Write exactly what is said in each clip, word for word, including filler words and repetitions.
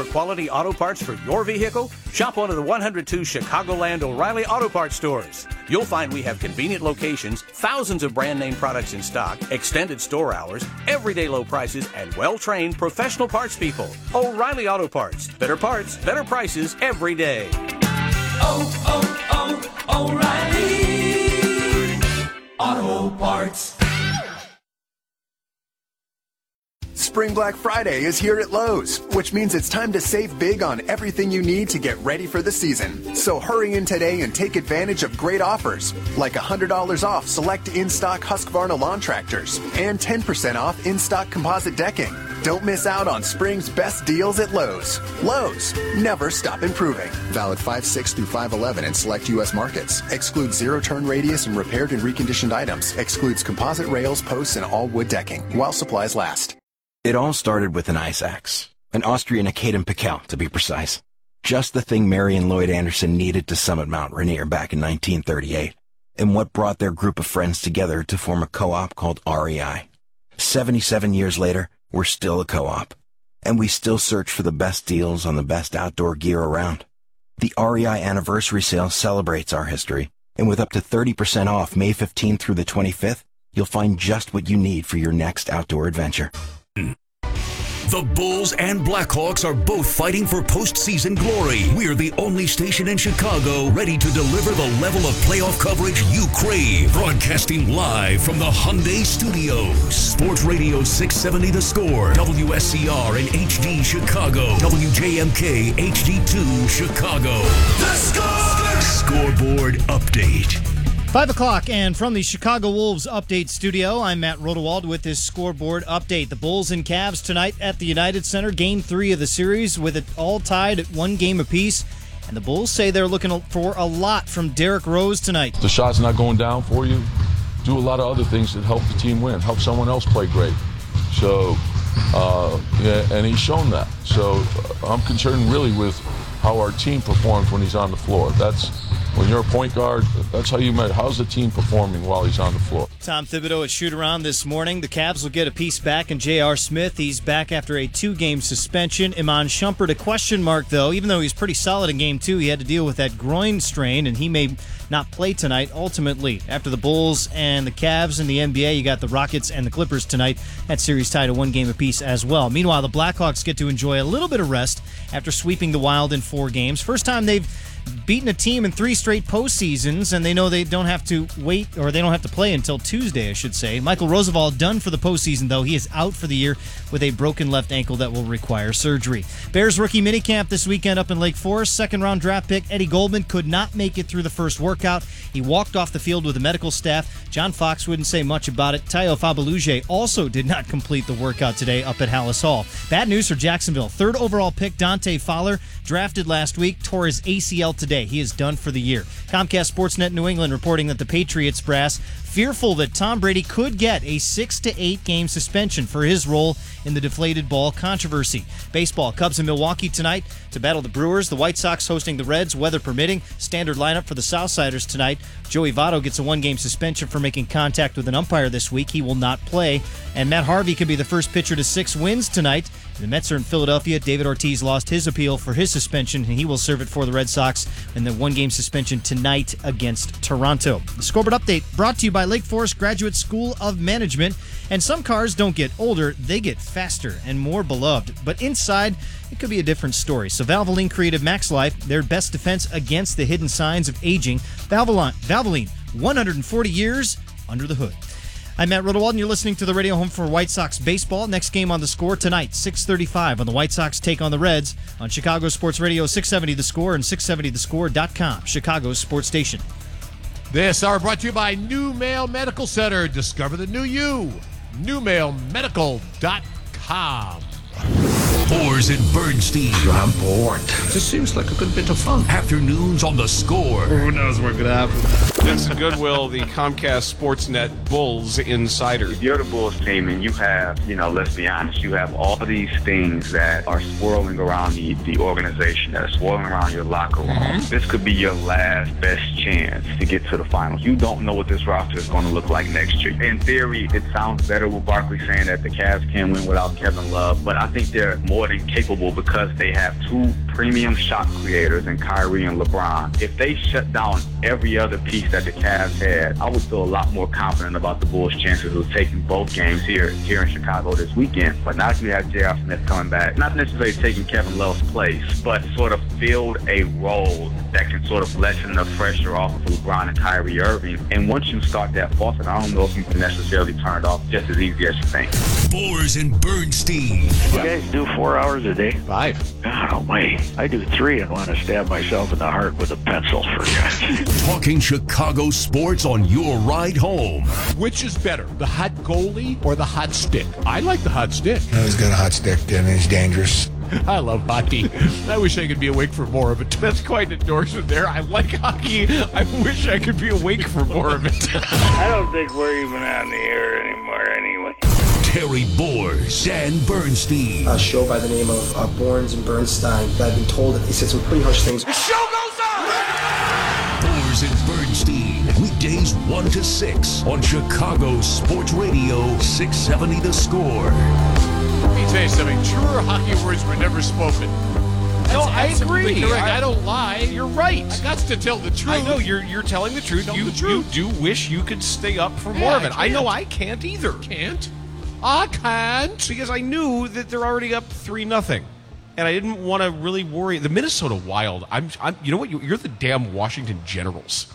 quality auto parts for your vehicle? Shop one of the one hundred two Chicagoland O'Reilly Auto Parts stores. You'll find we have convenient locations, thousands of brand name products in stock, extended store hours, everyday low prices, and well-trained professional parts people. O'Reilly Auto Parts. Better parts, better prices every day. Oh, oh, oh, O'Reilly Auto Parts. Spring Black Friday is here at Lowe's, which means it's time to save big on everything you need to get ready for the season. So hurry in today and take advantage of great offers, like one hundred dollars off select in-stock Husqvarna lawn tractors and ten percent off in-stock composite decking. Don't miss out on spring's best deals at Lowe's. Lowe's, never stop improving. Valid five six through five eleven in select U S markets. Excludes zero-turn radius and repaired and reconditioned items. Excludes composite rails, posts, and all wood decking, while supplies last. It all started with an ice axe, an Austrian Academ Pickel, to be precise. Just the thing Marion Lloyd Anderson needed to summit Mount Rainier back in nineteen thirty-eight, and what brought their group of friends together to form a co-op called R E I. seventy-seven years later, we're still a co-op, and we still search for the best deals on the best outdoor gear around. The R E I Anniversary Sale celebrates our history, and with up to thirty percent off May fifteenth through the twenty-fifth, you'll find just what you need for your next outdoor adventure. The Bulls and Blackhawks are both fighting for postseason glory. We're the only station in Chicago ready to deliver the level of playoff coverage you crave. Broadcasting live from the Hyundai Studios. Sports Radio six seventy The Score. W S C R in H D Chicago. W J M K H D two Chicago. The Score! Scoreboard Update. Five o'clock, and from the Chicago Wolves Update Studio, I'm Matt Rodewald with this scoreboard update. The Bulls and Cavs tonight at the United Center, game three of the series, with it all tied at one game apiece. And the Bulls say they're looking for a lot from Derrick Rose tonight. The shot's not going down for you. Do a lot of other things that help the team win, help someone else play great. So, uh, yeah, and he's shown that. So uh, I'm concerned really with how our team performs when he's on the floor. That's when you're a point guard, that's how you measure. How's the team performing while he's on the floor? Tom Thibodeau at shoot-around this morning. The Cavs will get a piece back in J R. Smith. He's back after a two-game suspension. Iman Shumpert, a question mark, though. Even though he's pretty solid in game two, he had to deal with that groin strain, and he may not play tonight, ultimately. After the Bulls and the Cavs in the N B A, you got the Rockets and the Clippers tonight. That series tied at one game apiece as well. Meanwhile, the Blackhawks get to enjoy a little bit of rest after sweeping the Wild in four games. First time they've beaten a team in three straight postseasons, and they know they don't have to wait, or they don't have to play until Tuesday, I should say. Michael Roosevelt done for the postseason, though. He is out for the year with a broken left ankle that will require surgery. Bears rookie minicamp this weekend up in Lake Forest. Second-round draft pick Eddie Goldman could not make it through the first workout. He walked off the field with the medical staff. John Fox wouldn't say much about it. Tayo Fabaluje also did not complete the workout today up at Hallis Hall. Bad news for Jacksonville. Third overall pick Dante Fowler, drafted last week, tore his A C L today. He is done for the year. Comcast Sportsnet New England reporting that the Patriots brass fearful that Tom Brady could get a six to eight game suspension for his role in the deflated ball controversy. Baseball, Cubs in Milwaukee tonight to battle the Brewers. The White Sox hosting the Reds, weather permitting. Standard lineup for the Southsiders tonight. Joey Votto gets a one-game suspension for making contact with an umpire this week. He will not play. And Matt Harvey could be the first pitcher to six wins tonight. The Mets are in Philadelphia. David Ortiz lost his appeal for his suspension, and he will serve it for the Red Sox in the one-game suspension tonight against Toronto. The scoreboard update brought to you by Lake Forest Graduate School of Management. And some cars don't get older, they get faster and more beloved. But inside, it could be a different story. So Valvoline created Max Life, their best defense against the hidden signs of aging. Valvoline, Valvoline, one hundred forty years under the hood. I'm Matt Rodewald, and you're listening to the radio home for White Sox baseball. Next game on The Score tonight, six thirty-five, on the White Sox take on the Reds on Chicago Sports Radio six seventy The Score and six seventy the score dot com, Chicago's sports station. This hour brought to you by New Mail Medical Center. Discover the new you. new mail medical dot com. Boers and Bernstein. I'm bored. This seems like a good bit of fun. Afternoons on The Score. Who knows what's going to happen? Vincent Goodwill, the Comcast Sportsnet Bulls insider. If you're the Bulls team and you have, you know, let's be honest, you have all these things that are swirling around the, the organization, that are swirling around your locker room. Mm-hmm. This could be your last best chance to get to the finals. You don't know what this roster is going to look like next year. In theory, it sounds better with Barkley saying that the Cavs can win without Kevin Love, but I think they're more than capable because they have two premium shot creators in Kyrie and LeBron. If they shut down every other piece that the Cavs had, I would feel a lot more confident about the Bulls' chances of taking both games here here in Chicago this weekend. But now that you have J R. Smith coming back, not necessarily taking Kevin Love's place, but sort of filled a role that can sort of lessen the pressure off of LeBron and Kyrie Irving. And once you start that faucet, I don't know if you can necessarily turn it off just as easy as you think. Boers and Bernstein. You guys do four hours a day? Five. God almighty. I do three and want to stab myself in the heart with a pencil for guys. Talking Chicago sports on your ride home. Which is better, the hot goalie or the hot stick? I like the hot stick. No, he's got a hot stick, then he's dangerous. I love hockey. I wish I could be awake for more of it. That's quite an endorsement there. I like hockey. I wish I could be awake for more of it. I don't think we're even on the air anymore anyway. Terry Boers, Dan Bernstein. A show by the name of uh, Borns and Bernstein. I've been told that he said some pretty harsh things. The show goes on! Boers and Bernstein, weekdays one to six on Chicago Sports Radio six seventy The Score. Let me tell you something. Truer hockey words were never spoken. That's no, I agree. Correct. I, I don't lie. You're right. I got to tell the truth. I know you're you're telling the truth. You, the truth. you do wish you could stay up for yeah, more of it. I, I know I can't either. Can't. I can't. Because I knew that they're already up three nothing, and I didn't want to really worry. The Minnesota Wild. I'm. I'm you know what? You're the damn Washington Generals.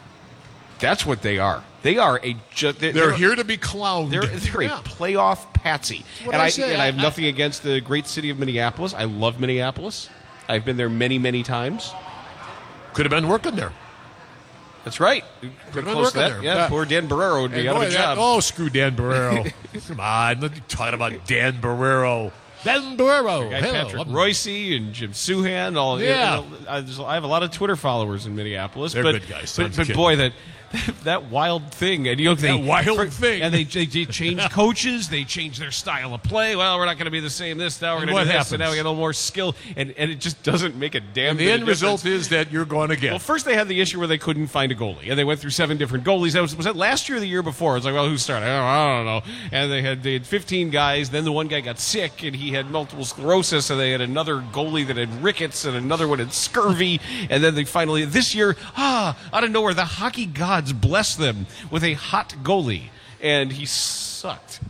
That's what they are. They are a. Ju- they're, they're, they're here to be clowned. They're, they're yeah. a playoff patsy, and I, I say. and I have I, nothing I, against the great city of Minneapolis. I love Minneapolis. I've been there many, many times. Could have been working there. That's right. Could have been Close working that. there. Yeah, yeah, poor Dan Barrero would be and out boy, of a job. That, oh, screw Dan Barrero. Come on, let me talk about Dan Barrero. Dan Barrero. Guy Hello. Patrick I'm, Royce and Jim Suhan. All Yeah. you know, I, just, I have a lot of Twitter followers in Minneapolis. They're but, good guys. But, but boy, that that wild thing, and you know they that wild for, thing, and they they, they change coaches, they change their style of play. Well, we're not going to be the same this now. We're going to do this, happens? and now we got a little more skill, and, and it just doesn't make a damn. And the bit end of result difference. is that you're going to get. Well, first they had the issue where they couldn't find a goalie, and they went through seven different goalies. That was, was that last year or the year before? It's like, well, who started? I don't, I don't know. And they had they had fifteen guys. Then the one guy got sick, and he had multiple sclerosis, and they had another goalie that had rickets, and another one had scurvy. And then they finally this year, ah, out of nowhere, the hockey gods bless them with a hot goalie, and he sucked.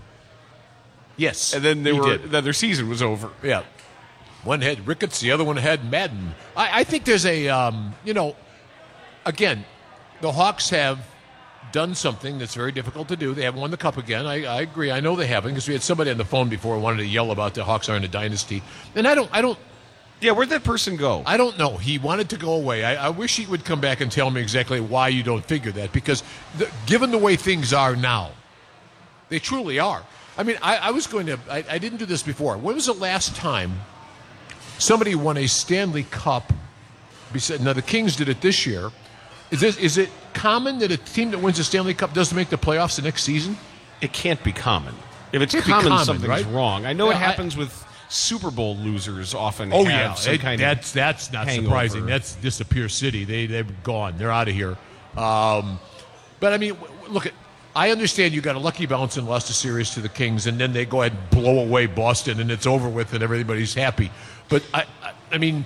Yes, and then they he were did. then their season was over. Yeah, one had rickets, the other one had Madden. I, I think there's a, um, you know, again, the Hawks have done something that's very difficult to do. They haven't won the cup again. I, I agree. I know they haven't because we had somebody on the phone before who wanted to yell about the Hawks aren't a dynasty, and I don't, I don't. Yeah, where'd that person go? I don't know. He wanted to go away. I, I wish he would come back and tell me exactly why you don't figure that. Because the, given the way things are now, they truly are. I mean, I, I was going to. I, I didn't do this before. When was the last time somebody won a Stanley Cup? Now the Kings did it this year. Is this is it common that a team that wins a Stanley Cup doesn't make the playoffs the next season? It can't be common. If it's It can't be common, common, something's right? wrong. I know Yeah, it happens I, with Super Bowl losers often Oh have yeah, some it, kind that's of that's not hangover. surprising. That's disappear city. They they're gone. They're out of here. Um, but I mean, w- look at. I understand you got a lucky bounce and lost a series to the Kings, and then they go ahead and blow away Boston, and it's over with, and everybody's happy. But I, I, I mean,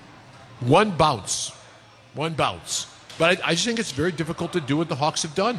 one bounce, one bounce. But I, I just think it's very difficult to do what the Hawks have done.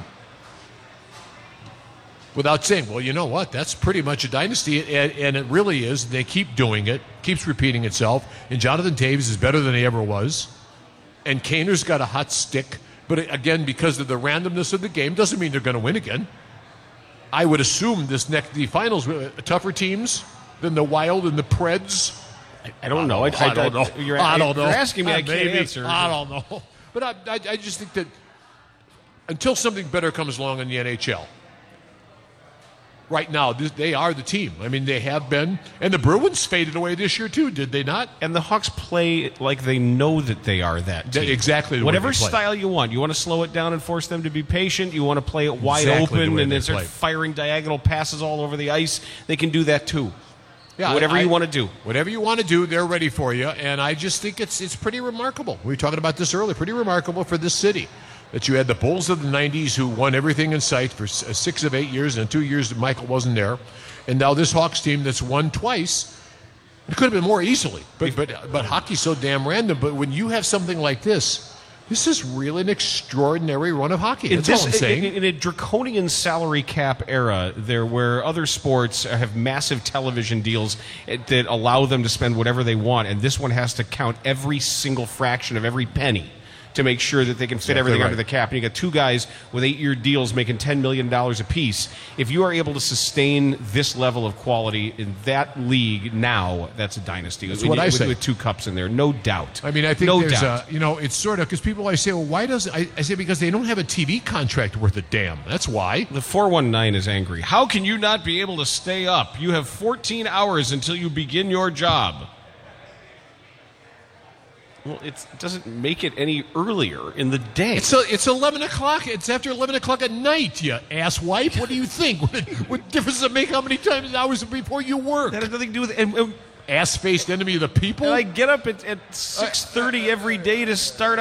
Without saying, well, you know what? That's pretty much a dynasty, and, and it really is. They keep doing it, keeps repeating itself. And Jonathan Taves is better than he ever was. And Kaner's got a hot stick. But again, because of the randomness of the game, doesn't mean they're going to win again. I would assume this next the finals were tougher teams than the Wild and the Preds. I, I don't know. I, I, I don't know. You're, I don't know. You're asking me. Uh, I can't maybe. answer. I don't know. But I, I, I just think that until something better comes along in the N H L, right now, this, they are the team. I mean, they have been. And the Bruins faded away this year, too, did they not? And the Hawks play like they know that they are that team. Exactly the Whatever way they play. style you want. You want to slow it down and force them to be patient. You want to play it wide Exactly the open way and they then start play. firing diagonal passes all over the ice. They can do that, too. Yeah, Whatever I- you want to do. Whatever you want to do, they're ready for you. And I just think it's it's pretty remarkable. We were talking about this earlier. Pretty remarkable for this city that you had the Bulls of the nineties who won everything in sight for s- six of eight years, and two years that Michael wasn't there. And now this Hawks team that's won twice. It could have been more easily. But, but, but hockey's so damn random. But when you have something like this, this is really an extraordinary run of hockey. That's this, all I'm saying. In, in a draconian salary cap era, there where other sports have massive television deals that allow them to spend whatever they want, and this one has to count every single fraction of every penny to make sure that they can fit Exactly everything right. under the cap. And you got two guys with eight-year deals making ten million dollars apiece. If you are able to sustain this level of quality in that league now, that's a dynasty. That's With- what I with, say. With two cups in there, no doubt. I mean, I think no there's doubt. a, you know, it's sort of, because people always say, well, why does, I, I say because they don't have a T V contract worth a damn. That's why. The four one nine is angry. How can you not be able to stay up? You have fourteen hours until you begin your job. Well, it's, it doesn't make it any earlier in the day. It's a, it's eleven o'clock. It's after eleven o'clock at night, you asswipe. What do you think? What, what difference does it make how many times hours before you work? That has nothing to do with and, and, Ass-faced enemy of the people? and I get up at, at six thirty every day to start